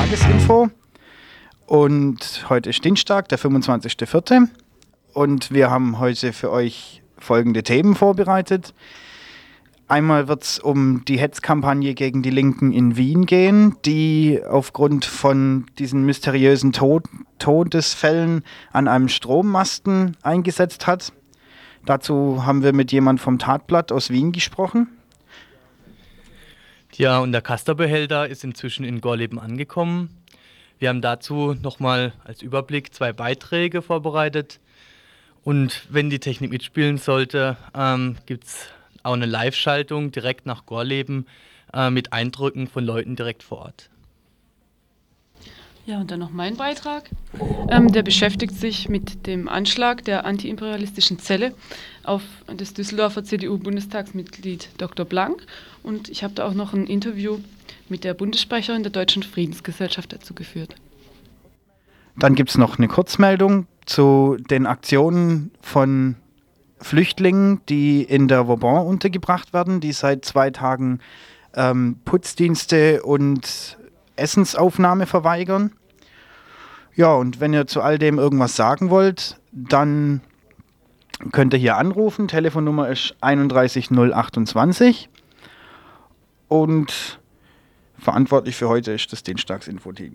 Tagesinfo. Und heute ist Dienstag, der 25.04. Und wir haben heute für euch folgende Themen vorbereitet. Einmal wird es um die Hetzkampagne gegen die Linken in Wien gehen, die aufgrund von diesen mysteriösen Todesfällen an einem Strommasten eingesetzt hat. Dazu haben wir mit jemandem vom Tatblatt aus Wien gesprochen. Ja, und der Castor-Behälter ist inzwischen in Gorleben angekommen. Wir haben dazu nochmal als Überblick 2 Beiträge vorbereitet. Und wenn die Technik mitspielen sollte, gibt es auch eine Live-Schaltung direkt nach Gorleben mit Eindrücken von Leuten direkt vor Ort. Ja, und dann noch mein Beitrag. Der beschäftigt sich mit dem Anschlag der antiimperialistischen Zelle auf das Düsseldorfer CDU-Bundestagsmitglied Dr. Blank. Und ich habe da auch noch ein Interview mit der Bundessprecherin der Deutschen Friedensgesellschaft dazu geführt. Dann gibt es noch eine Kurzmeldung zu den Aktionen von Flüchtlingen, die in der Vauban untergebracht werden, die seit 2 Tagen Putzdienste und Essensaufnahme verweigern. Ja, und wenn ihr zu all dem irgendwas sagen wollt, dann könnt ihr hier anrufen. Telefonnummer ist 31 028. Und verantwortlich für heute ist das Dienstagsinfo-Team.